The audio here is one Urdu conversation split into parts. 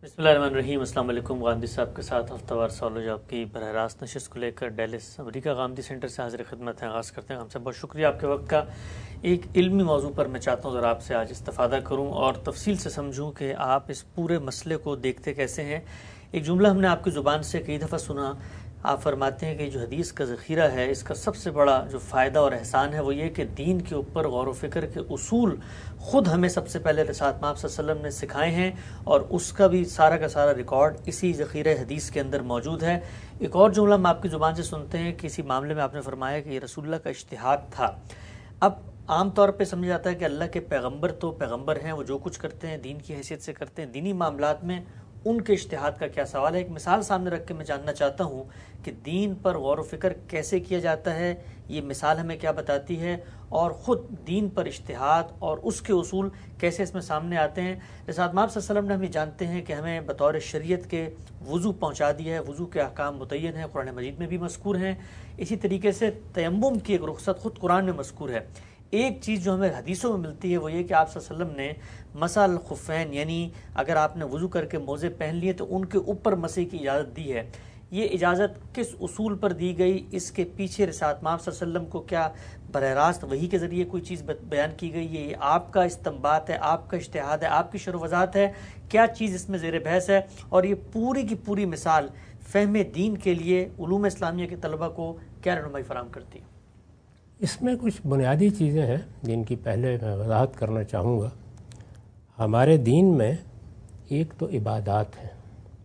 بسم اللہ الرحمن الرحیم۔ السلام علیکم۔ غامدی صاحب کے ساتھ ہفتہ وار سوالو جواب کی براہ راست نشست کو لے کر ڈیلس امریکہ غامدی سینٹر سے حاضر خدمت ہیں۔ آغاز کرتے ہیں۔ ہم سے بہت شکریہ آپ کے وقت کا۔ ایک علمی موضوع پر میں چاہتا ہوں ذرا آپ سے آج استفادہ کروں اور تفصیل سے سمجھوں کہ آپ اس پورے مسئلے کو دیکھتے کیسے ہیں۔ ایک جملہ ہم نے آپ کی زبان سے کئی دفعہ سنا، آپ فرماتے ہیں کہ جو حدیث کا ذخیرہ ہے اس کا سب سے بڑا جو فائدہ اور احسان ہے وہ یہ کہ دین کے اوپر غور و فکر کے اصول خود ہمیں سب سے پہلے رسالت مآب صلی اللہ علیہ وسلم نے سکھائے ہیں، اور اس کا بھی سارا کا سارا ریکارڈ اسی ذخیرہ حدیث کے اندر موجود ہے۔ ایک اور جملہ ہم آپ کی زبان سے سنتے ہیں کہ اسی معاملے میں آپ نے فرمایا کہ یہ رسول اللہ کا اجتہاد تھا۔ اب عام طور پہ سمجھا جاتا ہے کہ اللہ کے پیغمبر تو پیغمبر ہیں، وہ جو کچھ کرتے ہیں دین کی حیثیت سے کرتے ہیں، دینی معاملات میں ان کے اجتہاد کا کیا سوال ہے۔ ایک مثال سامنے رکھ کے میں جاننا چاہتا ہوں کہ دین پر غور و فکر کیسے کیا جاتا ہے، یہ مثال ہمیں کیا بتاتی ہے، اور خود دین پر اجتہاد اور اس کے اصول کیسے اس میں سامنے آتے ہیں۔ رسالت مآب صلی اللہ علیہ وسلم نے ہمیں جانتے ہیں کہ ہمیں بطور شریعت کے وضو پہنچا دیا ہے، وضو کے احکام متعین ہیں، قرآن مجید میں بھی مذکور ہیں۔ اسی طریقے سے تیمم کی ایک رخصت خود قرآن میں مذکور ہے۔ ایک چیز جو ہمیں حدیثوں میں ملتی ہے وہ یہ کہ آپ صلی اللہ علیہ وسلم نے مسح الخفین، یعنی اگر آپ نے وضو کر کے موزے پہن لیے تو ان کے اوپر مسح کی اجازت دی ہے۔ یہ اجازت کس اصول پر دی گئی، اس کے پیچھے رسالت مآب صلی اللہ علیہ وسلم کو کیا براہ راست وحی کے ذریعے کوئی چیز بیان کی گئی ہے، یہ آپ کا استنباط ہے، آپ کا اجتہاد ہے، آپ کی شرح و وضاحت ہے، کیا چیز اس میں زیر بحث ہے، اور یہ پوری کی پوری مثال فہم دین کے لیے علوم اسلامیہ کے طلبہ کو کیا رہنمائی فراہم کرتی ہے؟ اس میں کچھ بنیادی چیزیں ہیں جن کی پہلے میں وضاحت کرنا چاہوں گا۔ ہمارے دین میں ایک تو عبادات ہیں،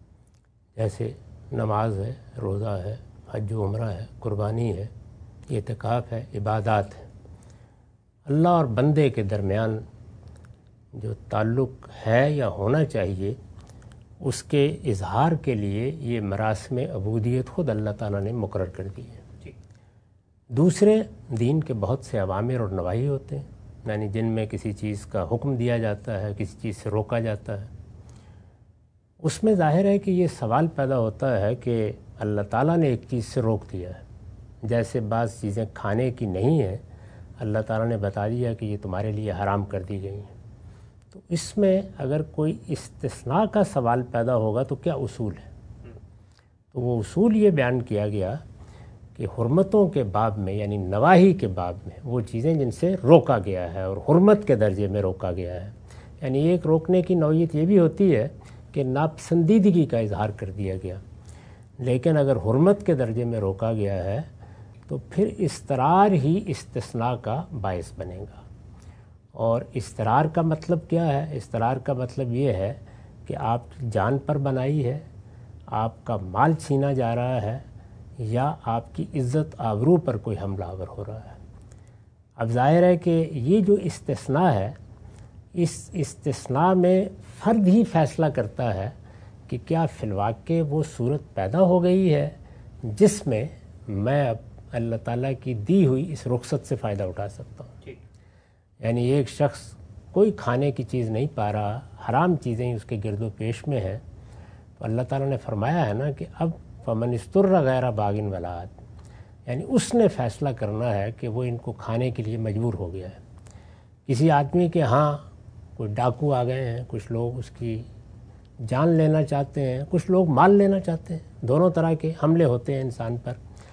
جیسے نماز ہے، روزہ ہے، حج و عمرہ ہے، قربانی ہے، اعتکاف ہے، عبادات ہے۔ اللہ اور بندے کے درمیان جو تعلق ہے یا ہونا چاہیے، اس کے اظہار کے لیے یہ مراسم عبودیت خود اللہ تعالیٰ نے مقرر کر دی ہے۔ دوسرے دین کے بہت سے اوامر اور نواہی ہوتے ہیں، یعنی جن میں کسی چیز کا حکم دیا جاتا ہے، کسی چیز سے روکا جاتا ہے۔ اس میں ظاہر ہے کہ یہ سوال پیدا ہوتا ہے کہ اللہ تعالیٰ نے ایک چیز سے روک دیا ہے، جیسے بعض چیزیں کھانے کی نہیں ہیں، اللہ تعالیٰ نے بتا دیا کہ یہ تمہارے لیے حرام کر دی گئی ہیں۔ تو اس میں اگر کوئی استثناء کا سوال پیدا ہوگا تو کیا اصول ہے؟ تو وہ اصول یہ بیان کیا گیا کہ حرمتوں کے باب میں، یعنی نواہی کے باب میں، وہ چیزیں جن سے روکا گیا ہے اور حرمت کے درجے میں روکا گیا ہے، یعنی ایک روکنے کی نوعیت یہ بھی ہوتی ہے کہ ناپسندیدگی کا اظہار کر دیا گیا، لیکن اگر حرمت کے درجے میں روکا گیا ہے تو پھر اضطرار ہی استثناء کا باعث بنے گا۔ اور اضطرار کا مطلب کیا ہے؟ اضطرار کا مطلب یہ ہے کہ آپ کی جان پر بنائی ہے، آپ کا مال چھینا جا رہا ہے، یا آپ کی عزت آبرو پر کوئی حملہ آور ہو رہا ہے۔ اب ظاہر ہے کہ یہ جو استثناء ہے، اس استثناء میں فرد ہی فیصلہ کرتا ہے کہ کیا فی الواقع وہ صورت پیدا ہو گئی ہے جس میں میں اب اللہ تعالیٰ کی دی ہوئی اس رخصت سے فائدہ اٹھا سکتا ہوں۔ یعنی ایک شخص کوئی کھانے کی چیز نہیں پا رہا، حرام چیزیں اس کے گرد و پیش میں ہیں، تو اللہ تعالیٰ نے فرمایا ہے نا کہ اب فمن استر غیر باغ ولا عاد، یعنی اس نے فیصلہ کرنا ہے کہ وہ ان کو کھانے کے لیے مجبور ہو گیا ہے۔ کسی آدمی کے ہاں کوئی ڈاکو آ گئے ہیں، کچھ لوگ اس کی جان لینا چاہتے ہیں، کچھ لوگ مال لینا چاہتے ہیں، دونوں طرح کے حملے ہوتے ہیں انسان پر۔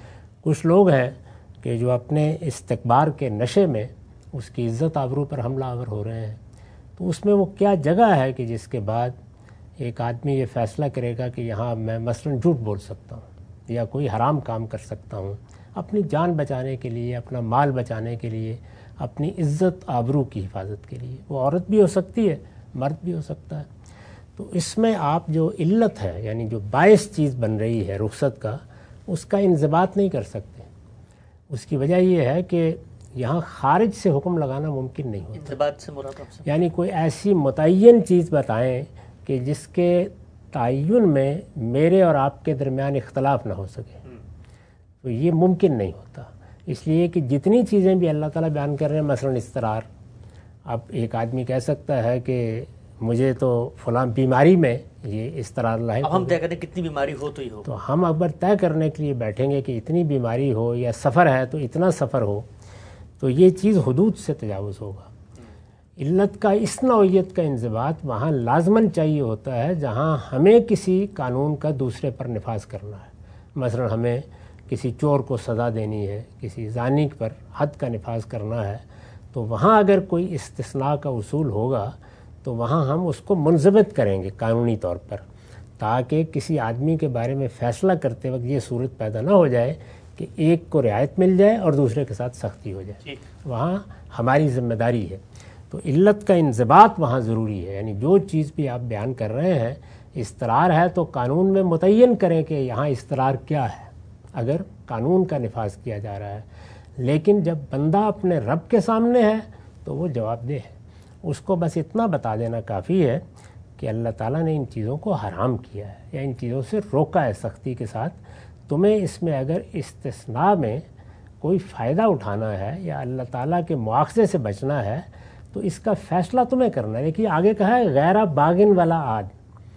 کچھ لوگ ہیں کہ جو اپنے استکبار کے نشے میں اس کی عزت آبرو پر حملہ آور ہو رہے ہیں۔ تو اس میں وہ کیا جگہ ہے کہ جس کے بعد ایک آدمی یہ فیصلہ کرے گا کہ یہاں میں مثلاً جھوٹ بول سکتا ہوں یا کوئی حرام کام کر سکتا ہوں اپنی جان بچانے کے لیے، اپنا مال بچانے کے لیے، اپنی عزت آبرو کی حفاظت کے لیے۔ وہ عورت بھی ہو سکتی ہے، مرد بھی ہو سکتا ہے۔ تو اس میں آپ جو علت ہے، یعنی جو باعث چیز بن رہی ہے رخصت کا، اس کا انضباط نہیں کر سکتے۔ اس کی وجہ یہ ہے کہ یہاں خارج سے حکم لگانا ممکن نہیں ہوتا۔ انضباط سے مراد آپ سے یعنی کوئی ایسی متعین چیز بتائیں کہ جس کے تعین میں میرے اور آپ کے درمیان اختلاف نہ ہو سکے، تو یہ ممکن نہیں ہوتا۔ اس لیے کہ جتنی چیزیں بھی اللہ تعالیٰ بیان کر رہے ہیں، مثلاً اضطرار، اب ایک آدمی کہہ سکتا ہے کہ مجھے تو فلاں بیماری میں یہ اضطرار لاحق، اب ہم طے کریں کتنی بیماری ہو تو ہی ہو، تو ہم اگر طے کرنے کے لیے بیٹھیں گے کہ اتنی بیماری ہو یا سفر ہے تو اتنا سفر ہو، تو یہ چیز حدود سے تجاوز ہوگا۔ علت کا اس نوعیت کا انضباط وہاں لازماً چاہیے ہوتا ہے جہاں ہمیں کسی قانون کا دوسرے پر نفاذ کرنا ہے. مثلا ہمیں کسی چور کو سزا دینی ہے، کسی زانی پر حد کا نفاذ کرنا ہے، تو وہاں اگر کوئی استثناء کا اصول ہوگا تو وہاں ہم اس کو منضبط کریں گے قانونی طور پر، تاکہ کسی آدمی کے بارے میں فیصلہ کرتے وقت یہ صورت پیدا نہ ہو جائے کہ ایک کو رعایت مل جائے اور دوسرے کے ساتھ سختی ہو جائے. وہاں ہماری ذمہ داری ہے. تو علت کا انضباط وہاں ضروری ہے. یعنی جو چیز بھی آپ بیان کر رہے ہیں، اضطرار ہے تو قانون میں متعین کریں کہ یہاں اضطرار کیا ہے اگر قانون کا نفاذ کیا جا رہا ہے. لیکن جب بندہ اپنے رب کے سامنے ہے تو وہ جواب دہ ہے. اس کو بس اتنا بتا دینا کافی ہے کہ اللہ تعالیٰ نے ان چیزوں کو حرام کیا ہے یا ان چیزوں سے روکا ہے سختی کے ساتھ. تمہیں اس میں اگر استثناء میں کوئی فائدہ اٹھانا ہے یا اللہ تعالیٰ کے مواخذے سے بچنا ہے تو اس کا فیصلہ تمہیں کرنا ہے. دیکھیے آگے کہا ہے غیر باغن والا عاد،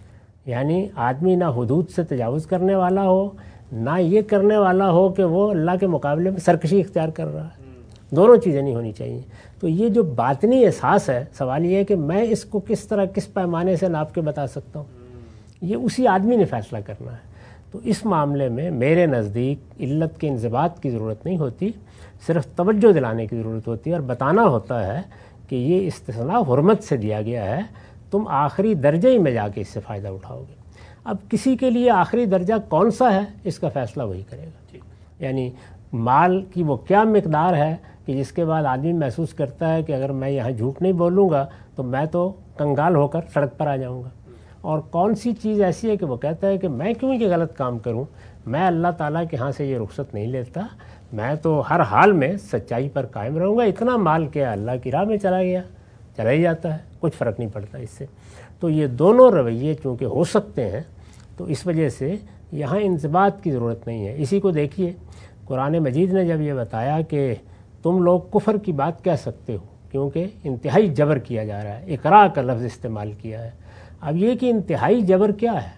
یعنی آدمی نہ حدود سے تجاوز کرنے والا ہو، نہ یہ کرنے والا ہو کہ وہ اللہ کے مقابلے میں سرکشی اختیار کر رہا ہے. دونوں چیزیں نہیں ہونی چاہیے. تو یہ جو باطنی احساس ہے، سوال یہ ہے کہ میں اس کو کس طرح کس پیمانے سے ناپ کے بتا سکتا ہوں، یہ اسی آدمی نے فیصلہ کرنا ہے. تو اس معاملے میں میرے نزدیک علت کے انضباط کی ضرورت نہیں ہوتی، صرف توجہ دلانے کی ضرورت ہوتی ہے اور بتانا ہوتا ہے کہ یہ استثناء حرمت سے دیا گیا ہے، تم آخری درجے میں جا کے اس سے فائدہ اٹھاؤ گے. اب کسی کے لیے آخری درجہ کون سا ہے اس کا فیصلہ وہی کرے گا. یعنی مال کی وہ کیا مقدار ہے کہ جس کے بعد آدمی محسوس کرتا ہے کہ اگر میں یہاں جھوٹ نہیں بولوں گا تو میں تو کنگال ہو کر سڑک پر آ جاؤں گا. اور کون سی چیز ایسی ہے کہ وہ کہتا ہے کہ میں کیوں یہ غلط کام کروں، میں اللہ تعالیٰ کے ہاں سے یہ رخصت نہیں لیتا، میں تو ہر حال میں سچائی پر قائم رہوں گا. اتنا مال کیا اللہ کی راہ میں چلا گیا، چلا ہی جاتا ہے، کچھ فرق نہیں پڑتا اس سے. تو یہ دونوں رویے چونکہ ہو سکتے ہیں تو اس وجہ سے یہاں انضباط کی ضرورت نہیں ہے. اسی کو دیکھیے قرآن مجید نے جب یہ بتایا کہ تم لوگ کفر کی بات کہہ سکتے ہو کیونکہ انتہائی جبر کیا جا رہا ہے، اقراء کا لفظ استعمال کیا ہے. اب یہ کہ انتہائی جبر کیا ہے،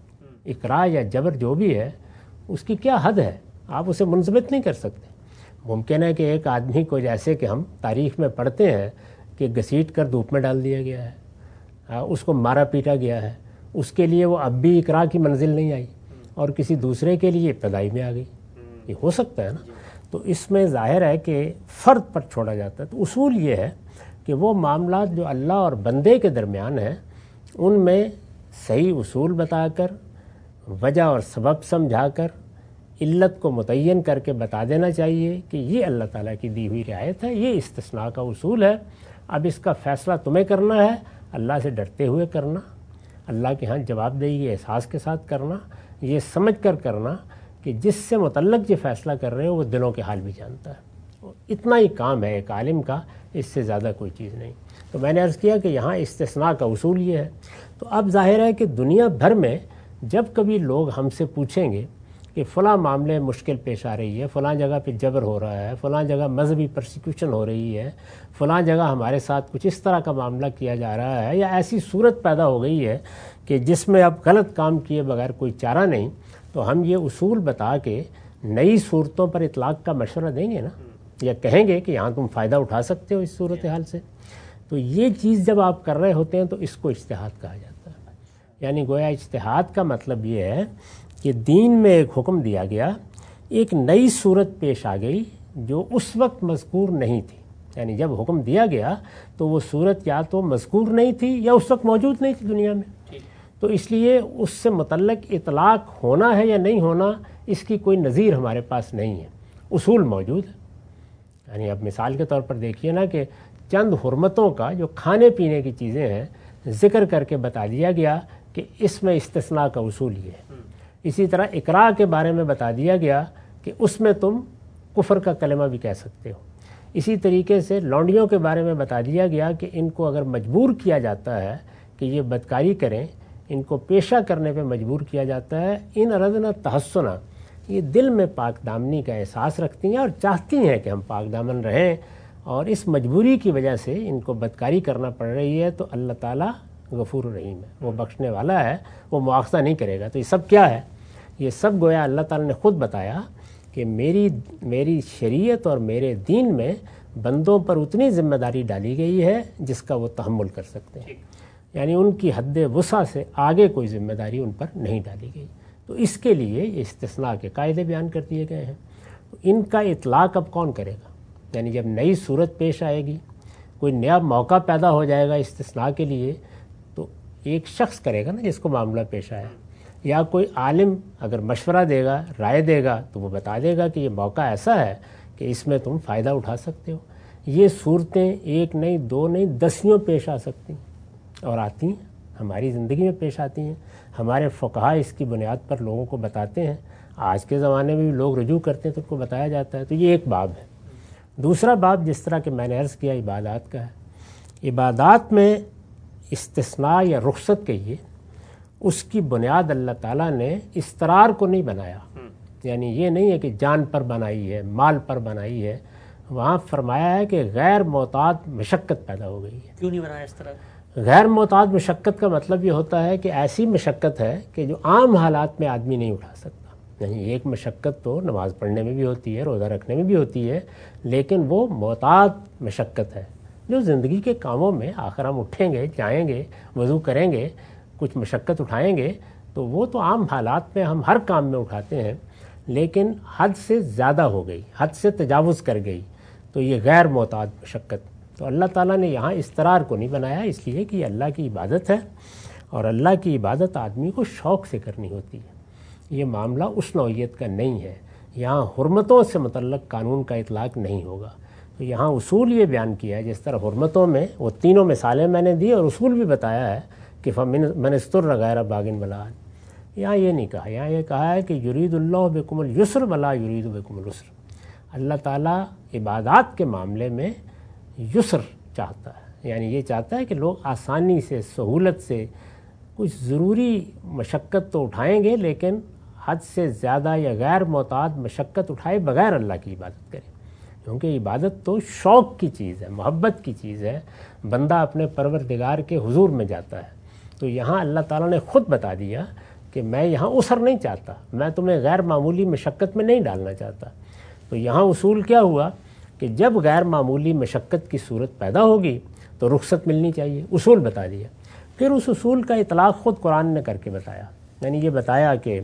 اقراء یا جبر جو بھی ہے اس کی کیا حد ہے، آپ اسے منضبط نہیں کر سکتے. ممکن ہے کہ ایک آدمی کو جیسے کہ ہم تاریخ میں پڑھتے ہیں کہ گھسیٹ کر دھوپ میں ڈال دیا گیا ہے، اس کو مارا پیٹا گیا ہے، اس کے لیے وہ اب بھی اقراء کی منزل نہیں آئی اور کسی دوسرے کے لیے ابتدائی میں آ گئی. یہ ہو سکتا ہے نا. تو اس میں ظاہر ہے کہ فرد پر چھوڑا جاتا ہے. تو اصول یہ ہے کہ وہ معاملات جو اللہ اور بندے کے درمیان ہیں ان میں صحیح اصول بتا کر، وجہ اور سبب سمجھا کر، علت کو متعین کر کے بتا دینا چاہیے کہ یہ اللہ تعالیٰ کی دی ہوئی رعایت ہے، یہ استثناء کا اصول ہے. اب اس کا فیصلہ تمہیں کرنا ہے، اللہ سے ڈرتے ہوئے کرنا، اللہ کے ہاں جواب دہی کے احساس کے ساتھ کرنا، یہ سمجھ کر کرنا کہ جس سے متعلق یہ فیصلہ کر رہے ہو وہ دلوں کے حال بھی جانتا ہے. اتنا ہی کام ہے ایک عالم کا، اس سے زیادہ کوئی چیز نہیں. تو میں نے عرض کیا کہ یہاں استثناء کا اصول یہ ہے. تو اب ظاہر ہے کہ دنیا بھر میں جب کبھی لوگ ہم سے پوچھیں گے کہ فلاں معاملے مشکل پیش آ رہی ہے، فلاں جگہ پہ جبر ہو رہا ہے، فلاں جگہ مذہبی پرسیکیوشن ہو رہی ہے، فلاں جگہ ہمارے ساتھ کچھ اس طرح کا معاملہ کیا جا رہا ہے، یا ایسی صورت پیدا ہو گئی ہے کہ جس میں اب غلط کام کیے بغیر کوئی چارہ نہیں، تو ہم یہ اصول بتا کے نئی صورتوں پر اطلاق کا مشورہ دیں گے نا، یا کہیں گے کہ یہاں تم فائدہ اٹھا سکتے ہو اس صورتحال سے. تو یہ چیز جب آپ کر رہے ہوتے ہیں تو اس کو اجتہاد کہا جاتا ہے. یعنی گویا اجتہاد کا مطلب یہ ہے کہ دین میں ایک حکم دیا گیا، ایک نئی صورت پیش آ گئی جو اس وقت مذکور نہیں تھی. یعنی جب حکم دیا گیا تو وہ صورت یا تو مذکور نہیں تھی یا اس وقت موجود نہیں تھی دنیا میں. تو اس لیے اس سے متعلق اطلاق ہونا ہے یا نہیں ہونا اس کی کوئی نظیر ہمارے پاس نہیں ہے. اصول موجود ہے. یعنی اب مثال کے طور پر دیکھیے نا کہ چند حرمتوں کا جو کھانے پینے کی چیزیں ہیں ذکر کر کے بتا دیا گیا کہ اس میں استثناء کا اصول یہ ہے. اسی طرح اقراء کے بارے میں بتا دیا گیا کہ اس میں تم کفر کا کلمہ بھی کہہ سکتے ہو. اسی طریقے سے لونڈیوں کے بارے میں بتا دیا گیا کہ ان کو اگر مجبور کیا جاتا ہے کہ یہ بدکاری کریں، ان کو پیشہ کرنے پہ مجبور کیا جاتا ہے، ان اردنا تحسنا، یہ دل میں پاک دامنی کا احساس رکھتی ہیں اور چاہتی ہیں کہ ہم پاک دامن رہیں، اور اس مجبوری کی وجہ سے ان کو بدکاری کرنا پڑ رہی ہے. تو اللہ تعالیٰ غفور الرحیم ہے، وہ بخشنے والا ہے، وہ مواخذہ نہیں کرے گا. تو یہ سب کیا ہے؟ یہ سب گویا اللہ تعالیٰ نے خود بتایا کہ میری شریعت اور میرے دین میں بندوں پر اتنی ذمہ داری ڈالی گئی ہے جس کا وہ تحمل کر سکتے ہیں، یعنی ان کی حد وسع سے آگے کوئی ذمہ داری ان پر نہیں ڈالی گئی۔ تو اس کے لیے یہ استثناء کے قاعدے بیان کر دیے گئے ہیں۔ ان کا اطلاق اب کون کرے گا؟ یعنی جب نئی صورت پیش آئے گی، کوئی نیا موقع پیدا ہو جائے گا استثناء کے لیے، تو ایک شخص کرے گا نا جس کو معاملہ پیش آیا، یا کوئی عالم اگر مشورہ دے گا، رائے دے گا، تو وہ بتا دے گا کہ یہ موقع ایسا ہے کہ اس میں تم فائدہ اٹھا سکتے ہو۔ یہ صورتیں ایک نہیں، دو نہیں، دسیوں پیش آ سکتی ہیں اور آتی ہیں، ہماری زندگی میں پیش آتی ہیں۔ ہمارے فقہاء اس کی بنیاد پر لوگوں کو بتاتے ہیں، آج کے زمانے میں بھی لوگ رجوع کرتے ہیں تو ان کو بتایا جاتا ہے۔ تو یہ ایک باب ہے۔ دوسرا باب جس طرح کہ میں نے عرض کیا عبادات کا ہے۔ عبادات میں استثناء یا رخصت کہیے، اس کی بنیاد اللہ تعالیٰ نے استرار کو نہیں بنایا، یعنی یہ نہیں ہے کہ جان پر بنائی ہے، مال پر بنائی ہے۔ وہاں فرمایا ہے کہ غیر معتاد مشقت پیدا ہو گئی ہے۔ کیوں نہیں بنایا اس طرح؟ غیر معتاد مشقت کا مطلب یہ ہوتا ہے کہ ایسی مشقت ہے کہ جو عام حالات میں آدمی نہیں اٹھا سکتا۔ یعنی ایک مشقت تو نماز پڑھنے میں بھی ہوتی ہے، روزہ رکھنے میں بھی ہوتی ہے، لیکن وہ معتاد مشقت ہے جو زندگی کے کاموں میں آخر ہم اٹھیں گے، جائیں گے، وضو کریں گے، کچھ مشقت اٹھائیں گے، تو وہ تو عام حالات میں ہم ہر کام میں اٹھاتے ہیں، لیکن حد سے زیادہ ہو گئی، حد سے تجاوز کر گئی، تو یہ غیر معتاد مشقت۔ تو اللہ تعالیٰ نے یہاں استرار کو نہیں بنایا، اس لیے کہ یہ اللہ کی عبادت ہے، اور اللہ کی عبادت آدمی کو شوق سے کرنی ہوتی ہے۔ یہ معاملہ اس نوعیت کا نہیں ہے، یہاں حرمتوں سے متعلق قانون کا اطلاق نہیں ہوگا۔ تو یہاں اصول یہ بیان کیا ہے، جس طرح حرمتوں میں وہ تینوں مثالیں میں نے دی اور اصول بھی بتایا ہے کہ من استر غیر باغ ولا عاد۔ یہاں یہ نہیں کہا، یہاں یہ کہا ہے کہ یرید اللہ بکم الیسر ولا یرید بکم العسر۔ اللہ تعالیٰ عبادات کے معاملے میں یسر چاہتا ہے، یعنی یہ چاہتا ہے کہ لوگ آسانی سے، سہولت سے، کچھ ضروری مشقت تو اٹھائیں گے لیکن حد سے زیادہ یا غیر معتاد مشقت اٹھائے بغیر اللہ کی عبادت کریں، کیونکہ عبادت تو شوق کی چیز ہے، محبت کی چیز ہے، بندہ اپنے پروردگار کے حضور میں جاتا ہے۔ تو یہاں اللہ تعالیٰ نے خود بتا دیا کہ میں یہاں عسر نہیں چاہتا، میں تمہیں غیر معمولی مشقت میں نہیں ڈالنا چاہتا۔ تو یہاں اصول کیا ہوا کہ جب غیر معمولی مشقت کی صورت پیدا ہوگی تو رخصت ملنی چاہیے، اصول بتا دیا۔ پھر اس اصول کا اطلاق خود قرآن نے کر کے بتایا، یعنی یہ بتایا کہ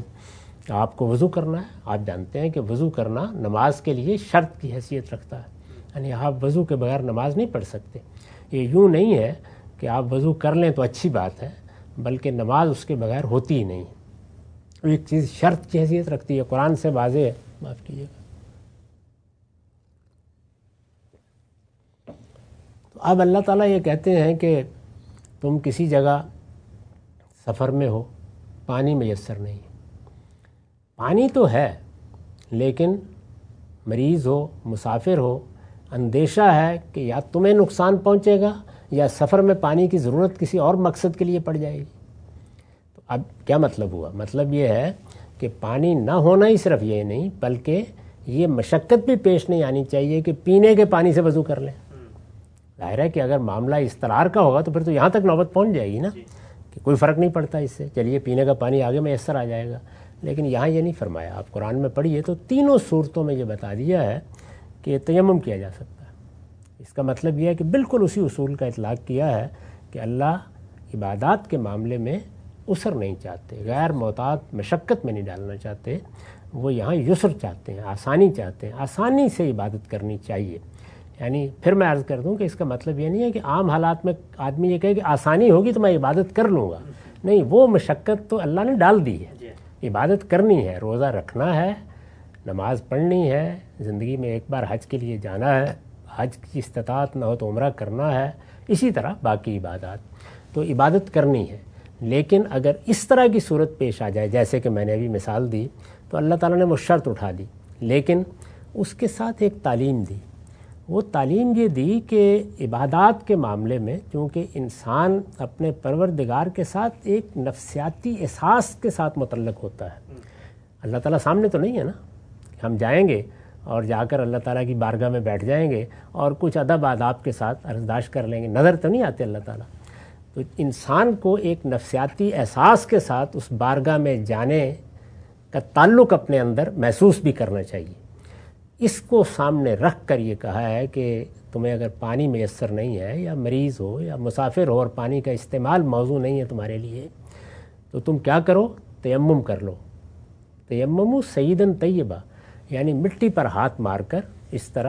آپ کو وضو کرنا ہے۔ آپ جانتے ہیں کہ وضو کرنا نماز کے لیے شرط کی حیثیت رکھتا ہے، یعنی آپ وضو کے بغیر نماز نہیں پڑھ سکتے۔ یہ یوں نہیں ہے کہ آپ وضو کر لیں تو اچھی بات ہے، بلکہ نماز اس کے بغیر ہوتی ہی نہیں۔ ایک چیز شرط کی حیثیت رکھتی ہے، قرآن سے واضح ہے۔ معاف کیجیے گا۔ تو اب اللہ تعالیٰ یہ کہتے ہیں کہ تم کسی جگہ سفر میں ہو، پانی میسر نہیں، پانی تو ہے لیکن مریض ہو، مسافر ہو، اندیشہ ہے کہ یا تمہیں نقصان پہنچے گا یا سفر میں پانی کی ضرورت کسی اور مقصد کے لیے پڑ جائے گی۔ تو اب کیا مطلب ہوا؟ مطلب یہ ہے کہ پانی نہ ہونا ہی صرف یہ نہیں، بلکہ یہ مشقت بھی پیش نہیں آنی چاہیے کہ پینے کے پانی سے وضو کر لیں۔ ظاہر ہے کہ اگر معاملہ استرار کا ہوگا تو پھر تو یہاں تک نوبت پہنچ جائے گی نا کہ کوئی فرق نہیں پڑتا اس سے، چلیے پینے کا پانی آگے میسر آ جائے گا، لیکن یہاں یہ نہیں فرمایا۔ آپ قرآن میں پڑھیے تو تینوں صورتوں میں یہ بتا دیا ہے کہ تیمم کیا جا سکتا ہے۔ اس کا مطلب یہ ہے کہ بالکل اسی اصول کا اطلاق کیا ہے کہ اللہ عبادات کے معاملے میں عسر نہیں چاہتے، غیر معتاد مشقت میں نہیں ڈالنا چاہتے، وہ یہاں یسر چاہتے ہیں، آسانی چاہتے ہیں، آسانی سے عبادت کرنی چاہیے۔ یعنی پھر میں عرض کر دوں کہ اس کا مطلب یہ نہیں ہے کہ عام حالات میں آدمی یہ کہے کہ آسانی ہوگی تو میں عبادت کر لوں گا، نہیں، وہ مشقت تو اللہ نے ڈال دی ہے۔ عبادت کرنی ہے، روزہ رکھنا ہے، نماز پڑھنی ہے، زندگی میں ایک بار حج کے لیے جانا ہے، حج کی استطاعت نہ ہو تو عمرہ کرنا ہے، اسی طرح باقی عبادات تو عبادت کرنی ہے۔ لیکن اگر اس طرح کی صورت پیش آ جائے جیسے کہ میں نے ابھی مثال دی، تو اللہ تعالیٰ نے وہ شرط اٹھا دی، لیکن اس کے ساتھ ایک تعلیم دی۔ وہ تعلیم یہ دی کہ عبادات کے معاملے میں چونکہ انسان اپنے پروردگار کے ساتھ ایک نفسیاتی احساس کے ساتھ متعلق ہوتا ہے، اللہ تعالیٰ سامنے تو نہیں ہے نا، ہم جائیں گے اور جا کر اللہ تعالیٰ کی بارگاہ میں بیٹھ جائیں گے اور کچھ ادب آداب کے ساتھ عرضداشت کر لیں گے، نظر تو نہیں آتے اللہ تعالیٰ۔ تو انسان کو ایک نفسیاتی احساس کے ساتھ اس بارگاہ میں جانے کا تعلق اپنے اندر محسوس بھی کرنا چاہیے۔ اس کو سامنے رکھ کر یہ کہا ہے کہ تمہیں اگر پانی میسر نہیں ہے یا مریض ہو یا مسافر ہو اور پانی کا استعمال موضوع نہیں ہے تمہارے لیے، تو تم کیا کرو؟ تیمم کر لو۔ تیمم سیدن طیبہ، یعنی مٹی پر ہاتھ مار کر اس طرح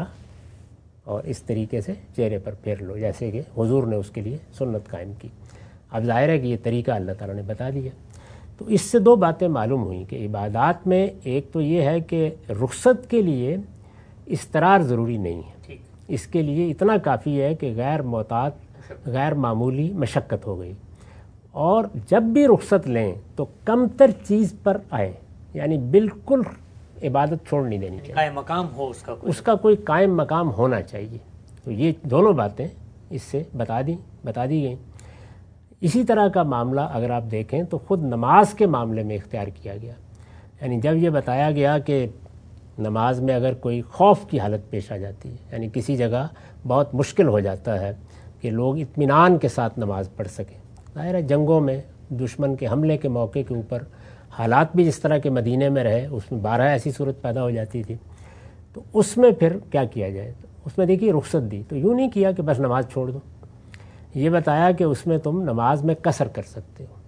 اور اس طریقے سے چہرے پر پھیر لو، جیسے کہ حضور نے اس کے لیے سنت قائم کی۔ اب ظاہر ہے کہ یہ طریقہ اللہ تعالیٰ نے بتا دیا۔ تو اس سے دو باتیں معلوم ہوئیں کہ عبادات میں ایک تو یہ ہے کہ رخصت کے لیے اضطرار ضروری نہیں ہے، اس کے لیے اتنا کافی ہے کہ غیر معتاد غیر معمولی مشقت ہو گئی، اور جب بھی رخصت لیں تو کم تر چیز پر آئے، یعنی بالکل عبادت چھوڑ نہیں دینی چاہیے، قائم مقام ہو اس کا کوئی قائم مقام ہونا چاہیے۔ تو یہ دونوں باتیں اس سے بتا دی گئیں۔ اسی طرح کا معاملہ اگر آپ دیکھیں تو خود نماز کے معاملے میں اختیار کیا گیا، یعنی جب یہ بتایا گیا کہ نماز میں اگر کوئی خوف کی حالت پیش آ جاتی ہے، یعنی کسی جگہ بہت مشکل ہو جاتا ہے کہ لوگ اطمینان کے ساتھ نماز پڑھ سکیں، ظاہر ہے جنگوں میں دشمن کے حملے کے موقع کے اوپر حالات بھی جس طرح کے مدینے میں رہے، اس میں 12 ایسی صورت پیدا ہو جاتی تھی، تو اس میں پھر کیا کیا جائے؟ تو اس میں دیکھیے رخصت دی، تو یوں نہیں کیا کہ بس نماز چھوڑ دو، یہ بتایا کہ اس میں تم نماز میں قصر کر سکتے ہو،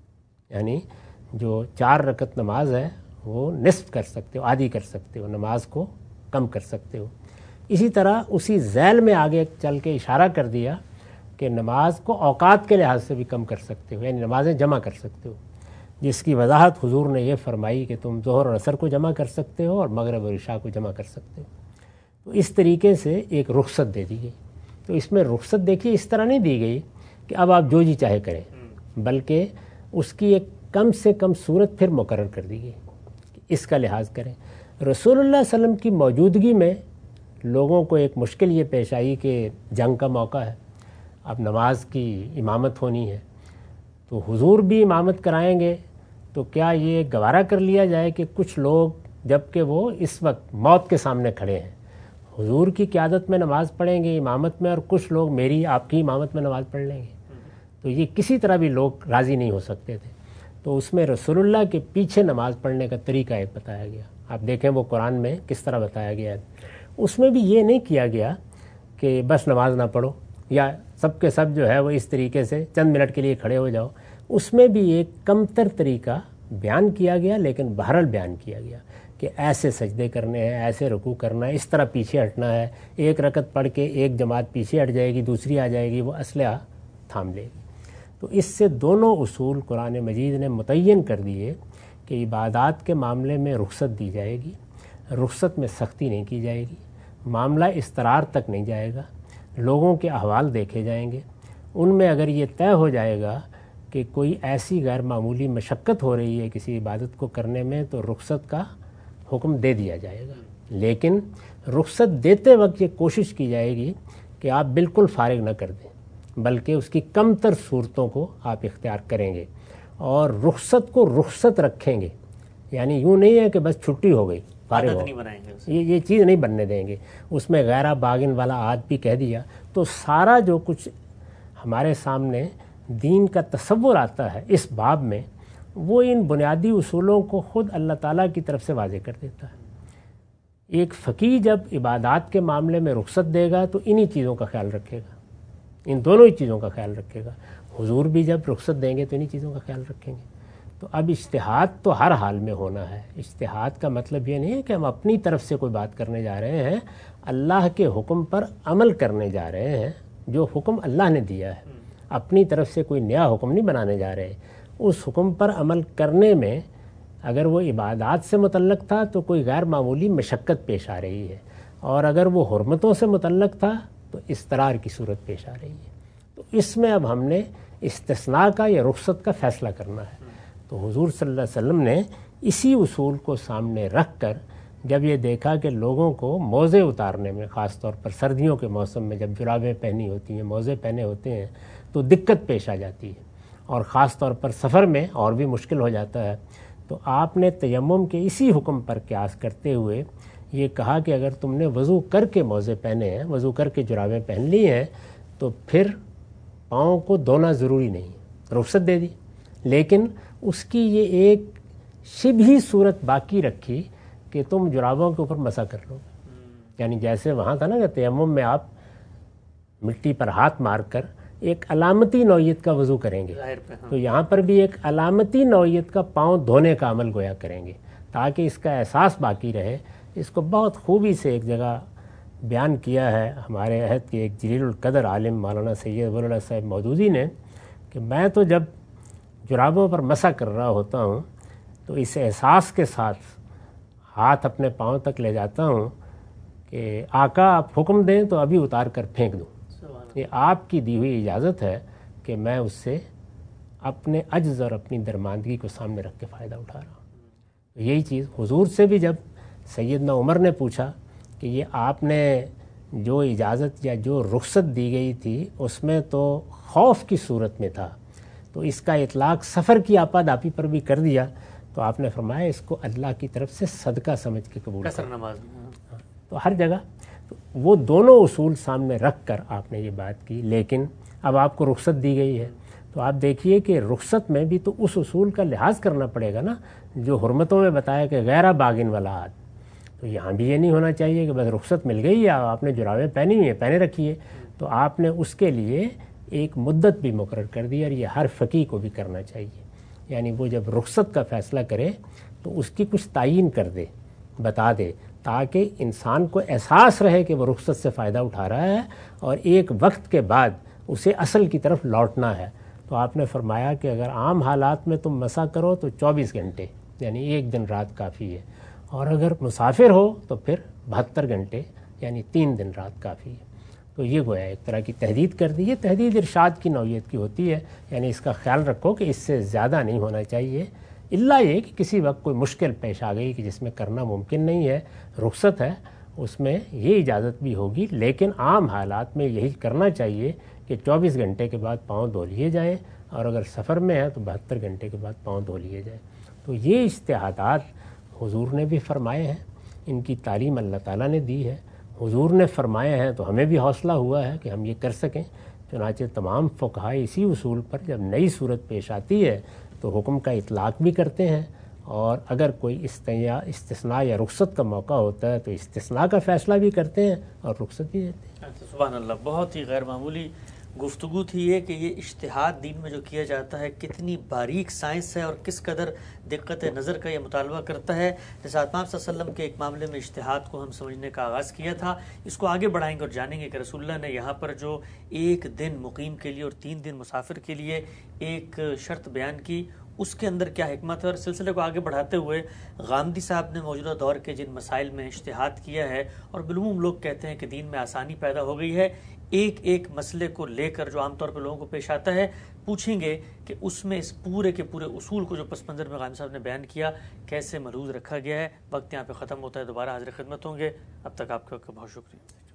یعنی جو 4 رکعت نماز ہے وہ نصف کر سکتے ہو، آدھی کر سکتے ہو، نماز کو کم کر سکتے ہو۔ اسی طرح اسی ذیل میں آگے چل کے اشارہ کر دیا کہ نماز کو اوقات کے لحاظ سے بھی کم کر سکتے ہو، یعنی نمازیں جمع کر سکتے ہو، جس کی وضاحت حضور نے یہ فرمائی کہ تم ظہر اور عصر کو جمع کر سکتے ہو اور مغرب اور عشاء کو جمع کر سکتے ہو۔ تو اس طریقے سے ایک رخصت دے دی گئی۔ تو اس میں رخصت دیکھیے اس طرح نہیں دی گئی کہ اب آپ جو جی چاہے کریں، بلکہ اس کی ایک کم سے کم صورت پھر مقرر کر دی گئی کہ اس کا لحاظ کریں۔ رسول اللہ صلی اللہ علیہ وسلم کی موجودگی میں لوگوں کو ایک مشکل یہ پیش آئی کہ جنگ کا موقع ہے، اب نماز کی امامت ہونی ہے، تو حضور بھی امامت کرائیں گے، تو کیا یہ گوارا کر لیا جائے کہ کچھ لوگ جب کہ وہ اس وقت موت کے سامنے کھڑے ہیں حضور کی قیادت میں نماز پڑھیں گے امامت میں، اور کچھ لوگ میری آپ کی امامت میں نماز پڑھ لیں گے؟ تو یہ کسی طرح بھی لوگ راضی نہیں ہو سکتے تھے۔ تو اس میں رسول اللہ کے پیچھے نماز پڑھنے کا طریقہ ایک بتایا گیا، آپ دیکھیں وہ قرآن میں کس طرح بتایا گیا ہے۔ اس میں بھی یہ نہیں کیا گیا کہ بس نماز نہ پڑھو یا سب کے سب جو ہے وہ اس طریقے سے چند منٹ کے لیے کھڑے ہو جاؤ، اس میں بھی ایک کم تر طریقہ بیان کیا گیا، لیکن بہرحال بیان کیا گیا کہ ایسے سجدے کرنے ہیں، ایسے رکوع کرنا ہے، اس طرح پیچھے ہٹنا ہے، ایک رکعت پڑھ کے ایک جماعت پیچھے ہٹ جائے گی، دوسری آ جائے گی، وہ اسلحہ تھام لے گی۔ تو اس سے دونوں اصول قرآن مجید نے متعین کر دیے کہ عبادات کے معاملے میں رخصت دی جائے گی، رخصت میں سختی نہیں کی جائے گی، معاملہ اضطرار تک نہیں جائے گا، لوگوں کے احوال دیکھے جائیں گے، ان میں اگر یہ طے ہو جائے گا کہ کوئی ایسی غیر معمولی مشقت ہو رہی ہے کسی عبادت کو کرنے میں، تو رخصت کا حکم دے دیا جائے گا۔ لیکن رخصت دیتے وقت یہ کوشش کی جائے گی کہ آپ بالکل فارغ نہ کر دیں، بلکہ اس کی کم تر صورتوں کو آپ اختیار کریں گے، اور رخصت کو رخصت رکھیں گے، یعنی یوں نہیں ہے کہ بس چھٹی ہو گئی فارغ ہو، یہ چیز نہیں بننے دیں گے۔ اس میں غیرہ باغن والا عاد بھی کہہ دیا۔ تو سارا جو کچھ ہمارے سامنے دین کا تصور آتا ہے اس باب میں، وہ ان بنیادی اصولوں کو خود اللہ تعالیٰ کی طرف سے واضح کر دیتا ہے۔ ایک فقیہ جب عبادات کے معاملے میں رخصت دے گا تو انہی چیزوں کا خیال رکھے گا، ان دونوں ہی چیزوں کا خیال رکھے گا۔ حضور بھی جب رخصت دیں گے تو انہی چیزوں کا خیال رکھیں گے۔ تو اب اجتہاد تو ہر حال میں ہونا ہے۔ اجتہاد کا مطلب یہ نہیں ہے کہ ہم اپنی طرف سے کوئی بات کرنے جا رہے ہیں، اللہ کے حکم پر عمل کرنے جا رہے ہیں، جو حکم اللہ نے دیا ہے، اپنی طرف سے کوئی نیا حکم نہیں بنانے جا رہے۔ اس حکم پر عمل کرنے میں اگر وہ عبادات سے متعلق تھا تو کوئی غیر معمولی مشقت پیش آ رہی ہے، اور اگر وہ حرمتوں سے متعلق تھا تو اضطرار کی صورت پیش آ رہی ہے۔ تو اس میں اب ہم نے استثناء کا یا رخصت کا فیصلہ کرنا ہے۔ تو حضور صلی اللہ علیہ وسلم نے اسی اصول کو سامنے رکھ کر جب یہ دیکھا کہ لوگوں کو موزے اتارنے میں، خاص طور پر سردیوں کے موسم میں جب جرابیں پہنی ہوتی ہیں، موزے پہنے ہوتے ہیں، تو دقت پیش آ جاتی ہے، اور خاص طور پر سفر میں اور بھی مشکل ہو جاتا ہے، تو آپ نے تیمم کے اسی حکم پر قیاس کرتے ہوئے یہ کہا کہ اگر تم نے وضو کر کے موزے پہنے ہیں، وضو کر کے جرابیں پہن لی ہیں، تو پھر پاؤں کو دھونا ضروری نہیں، رخصت دے دی، لیکن اس کی یہ ایک شبہی صورت باقی رکھی کہ تم جرابوں کے اوپر مسح کر لو، یعنی جیسے وہاں تھا نا کہ تیمم میں آپ مٹی پر ہاتھ مار کر ایک علامتی نوعیت کا وضو کریں گے، تو یہاں پر بھی ایک علامتی نوعیت کا پاؤں دھونے کا عمل گویا کریں گے تاکہ اس کا احساس باقی رہے۔ اس کو بہت خوبی سے ایک جگہ بیان کیا ہے ہمارے عہد کے ایک جلیل القدر عالم مولانا سید ولی اللہ صاحب مودودی نے کہ میں تو جب جرابوں پر مسح کر رہا ہوتا ہوں تو اس احساس کے ساتھ ہاتھ اپنے پاؤں تک لے جاتا ہوں کہ آقا آپ حکم دیں تو ابھی اتار کر پھینک دوں، یہ آپ کی دی ہوئی اجازت ہے کہ میں اس سے اپنے عجز اور اپنی درماندگی کو سامنے رکھ کے فائدہ اٹھا رہا ہوں۔ یہی چیز حضور سے بھی جب سیدنا عمر نے پوچھا کہ یہ آپ نے جو اجازت یا جو رخصت دی گئی تھی اس میں تو خوف کی صورت میں تھا، تو اس کا اطلاق سفر کی آپاداپی پر بھی کر دیا، تو آپ نے فرمایا اس کو اللہ کی طرف سے صدقہ سمجھ کے قبول قصر نماز تو ہر جگہ وہ دونوں اصول سامنے رکھ کر آپ نے یہ بات کی۔ لیکن اب آپ کو رخصت دی گئی ہے تو آپ دیکھیے کہ رخصت میں بھی تو اس اصول کا لحاظ کرنا پڑے گا نا جو حرمتوں میں بتایا کہ غیر باغن والا عاد، تو یہاں بھی یہ نہیں ہونا چاہیے کہ بس رخصت مل گئی یا آپ نے جرابیں پہنی ہوئی ہیں پہنے رکھیے، تو آپ نے اس کے لیے ایک مدت بھی مقرر کر دی اور یہ ہر فقیہ کو بھی کرنا چاہیے، یعنی وہ جب رخصت کا فیصلہ کرے تو اس کی کچھ تعین کر دے، بتا دے، تاکہ انسان کو احساس رہے کہ وہ رخصت سے فائدہ اٹھا رہا ہے اور ایک وقت کے بعد اسے اصل کی طرف لوٹنا ہے۔ تو آپ نے فرمایا کہ اگر عام حالات میں تم مسح کرو تو 24 گھنٹے یعنی ایک دن رات کافی ہے، اور اگر مسافر ہو تو پھر 72 گھنٹے یعنی 3 دن رات کافی ہے۔ تو یہ گویا ایک طرح کی تحدید کر دی ہے، تحدید ارشاد کی نوعیت کی ہوتی ہے، یعنی اس کا خیال رکھو کہ اس سے زیادہ نہیں ہونا چاہیے، الا یہ کہ کسی وقت کوئی مشکل پیش آ گئی کہ جس میں کرنا ممکن نہیں ہے، رخصت ہے، اس میں یہ اجازت بھی ہوگی، لیکن عام حالات میں یہی کرنا چاہیے کہ 24 گھنٹے کے بعد پاؤں دھو لیے جائیں، اور اگر سفر میں ہے تو 72 گھنٹے کے بعد پاؤں دھو لیے جائیں۔ تو یہ اجتہادات حضور نے بھی فرمائے ہیں، ان کی تعلیم اللہ تعالیٰ نے دی ہے، حضور نے فرمائے ہیں تو ہمیں بھی حوصلہ ہوا ہے کہ ہم یہ کر سکیں۔ چنانچہ تمام فقہاء اسی اصول پر جب نئی صورت پیش آتی ہے تو حکم کا اطلاق بھی کرتے ہیں، اور اگر کوئی استثناء یا رخصت کا موقع ہوتا ہے تو استثناء کا فیصلہ بھی کرتے ہیں اور رخصت بھی دیتے ہیں۔ سبحان اللہ، بہت ہی غیر معمولی گفتگو تھی یہ کہ یہ اجتہاد دین میں جو کیا جاتا ہے کتنی باریک سائنس ہے اور کس قدر دقت نظر کا یہ مطالبہ کرتا ہے۔ جیسے آپ صلی اللہ علیہ وسلم کے ایک معاملے میں اجتہاد کو ہم سمجھنے کا آغاز کیا تھا، اس کو آگے بڑھائیں گے اور جانیں گے کہ رسول اللہ نے یہاں پر جو ایک دن مقیم کے لیے اور 3 دن مسافر کے لیے ایک شرط بیان کی اس کے اندر کیا حکمت ہے۔ اور سلسلے کو آگے بڑھاتے ہوئے غامدی صاحب نے موجودہ دور کے جن مسائل میں اجتہاد کیا ہے، اور بالعموم لوگ کہتے ہیں کہ دین میں آسانی پیدا ہو گئی ہے، ایک ایک مسئلے کو لے کر جو عام طور پہ لوگوں کو پیش آتا ہے پوچھیں گے کہ اس میں اس پورے کے پورے اصول کو جو پس منظر میں غامدی صاحب نے بیان کیا کیسے ملحوظ رکھا گیا ہے۔ وقت یہاں پہ ختم ہوتا ہے، دوبارہ حاضر خدمت ہوں گے، اب تک آپ کا بہت شکریہ۔